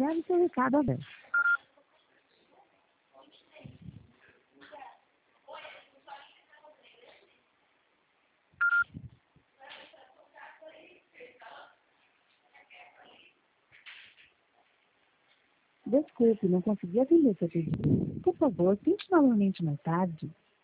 Grave seu recado aberto. Desculpe, não consegui atender seu pedido. Por favor, tente novamente mais tarde.